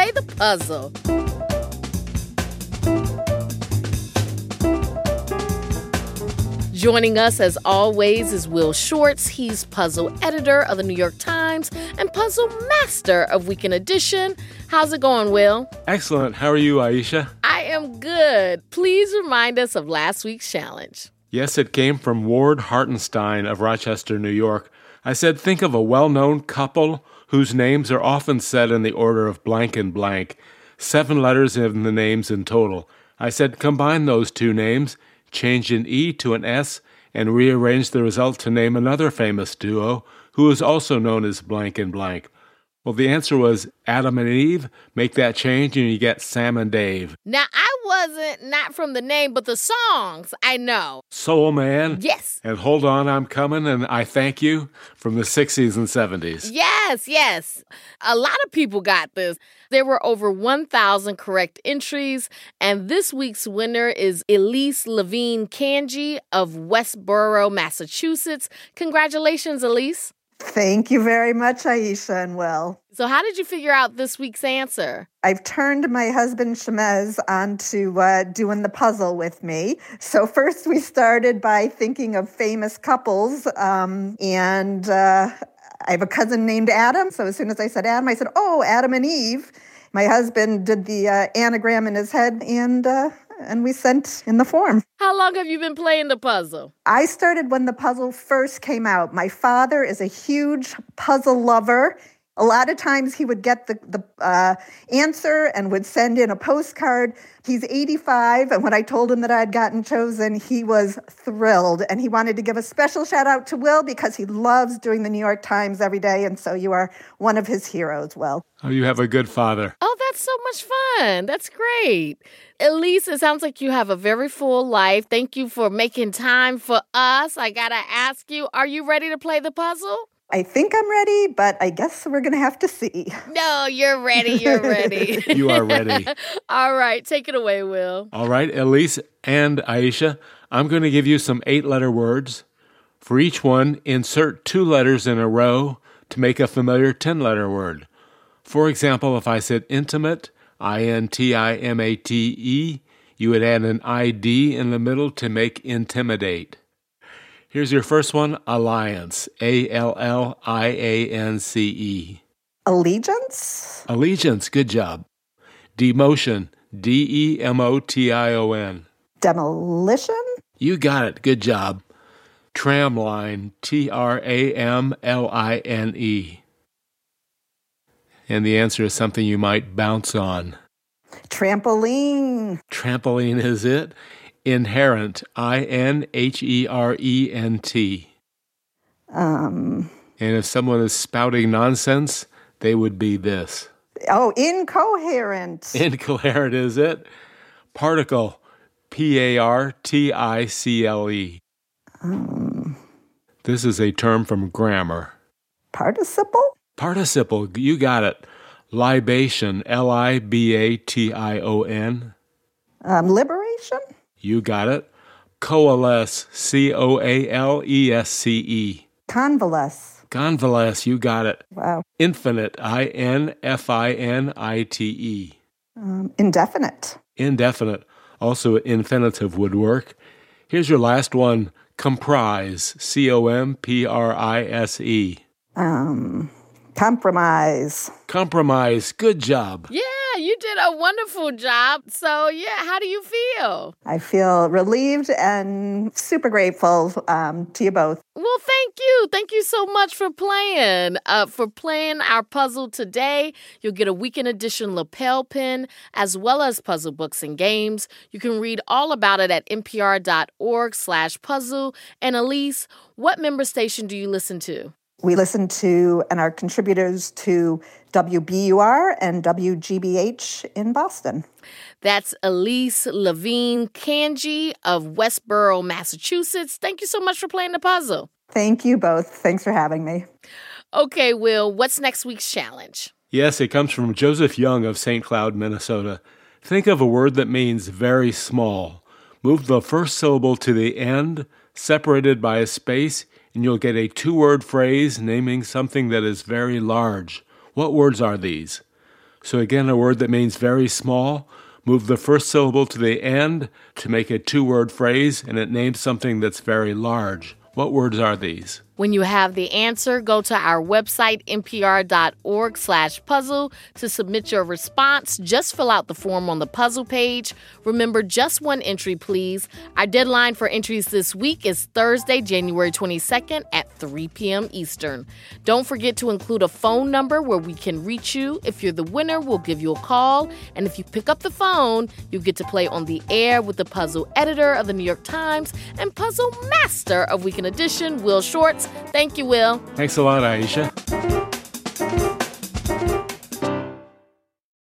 play the puzzle. Joining us, as always, is Will Shortz. He's puzzle editor of the New York Times and puzzle master of Weekend Edition. How's it going, Will? Excellent. How are you, Aisha? I am good. Please remind us of last week's challenge. Yes, it came from Ward Hartenstein of Rochester, New York. I said, think of a well-known couple whose names are often said in the order of blank and blank. 7 letters in the names in total. I said, combine those 2 names, change an E to an S, and rearrange the result to name another famous duo who is also known as blank and blank. Well, the answer was Adam and Eve. Make that change and you get Sam and Dave. Now, not from the name, but the songs, I know. Soul Man. Yes. And Hold On, I'm Coming, and I Thank You from the 60s and 70s. Yes. A lot of people got this. There were over 1,000 correct entries, and this week's winner is Elise Levine Kanji of Westboro, Massachusetts. Congratulations, Elise. Thank you very much, Aisha and Will. So how did you figure out this week's answer? I've turned my husband Shemez onto doing the puzzle with me. So first we started by thinking of famous couples, and I have a cousin named Adam. So as soon as I said Adam, I said, oh, Adam and Eve. My husband did the anagram in his head, and we sent in the form. How long have you been playing the puzzle? I started when the puzzle first came out. My father is a huge puzzle lover. A lot of times he would get the answer and would send in a postcard. He's 85, and when I told him that I had gotten chosen, he was thrilled. And he wanted to give a special shout out to Will because he loves doing the New York Times every day, and so you are one of his heroes, Will. Oh, you have a good father. Oh, that's so much fun. That's great. Elise, it sounds like you have a very full life. Thank you for making time for us. I got to ask you, are you ready to play the puzzle? I think I'm ready, but I guess we're going to have to see. No, you're ready. You're ready. You are ready. All right. Take it away, Will. All right, Elise and Aisha, I'm going to give you some 8-letter words. For each one, insert 2 letters in a row to make a familiar 10-letter word. For example, if I said intimate, I-N-T-I-M-A-T-E, you would add an I-D in the middle to make intimidate. Here's your first one, alliance, A-L-L-I-A-N-C-E. Allegiance? Allegiance, good job. Demotion, D-E-M-O-T-I-O-N. Demolition? You got it, good job. Tramline, T-R-A-M-L-I-N-E. And the answer is something you might bounce on. Trampoline. Trampoline is it. Inherent, I-N-H-E-R-E-N-T. And if someone is spouting nonsense, they would be this. Oh, incoherent. Incoherent is it. Particle, P-A-R-T-I-C-L-E. This is a term from grammar. Participle? Participle, you got it. Libation, L-I-B-A-T-I-O-N. Liberation? You got it. Coalesce, C-O-A-L-E-S-C-E. Convalesce. Convalesce, you got it. Wow. Infinite, I-N-F-I-N-I-T-E. Indefinite. Indefinite, also infinitive would work. Here's your last one, comprise, C-O-M-P-R-I-S-E. Compromise. Compromise, good job. Yeah, you did a wonderful job. So, how do you feel? I feel relieved and super grateful to you both. Well, thank you. Thank you so much for playing. For playing our puzzle today, you'll get a Weekend Edition lapel pin, as well as puzzle books and games. You can read all about it at npr.org/puzzle. And Elise, what member station do you listen to? We listen to and are contributors to WBUR and WGBH in Boston. That's Elise Levine Kanji of Westboro, Massachusetts. Thank you so much for playing the puzzle. Thank you both. Thanks for having me. Okay, Will, what's next week's challenge? Yes, it comes from Joseph Young of St. Cloud, Minnesota. Think of a word that means very small. Move the first syllable to the end, separated by a space, and you'll get a 2-word phrase naming something that is very large. What words are these? So again, a word that means very small. Move the first syllable to the end to make a two-word phrase, and it names something that's very large. What words are these? When you have the answer, go to our website, npr.org/puzzle, to submit your response. Just fill out the form on the puzzle page. Remember, just one entry, please. Our deadline for entries this week is Thursday, January 22nd at 3 p.m. Eastern. Don't forget to include a phone number where we can reach you. If you're the winner, we'll give you a call. And if you pick up the phone, you get to play on the air with the puzzle editor of the New York Times and puzzle master of Weekend Edition, Will Shortz. Thank you, Will. Thanks a lot, Aisha.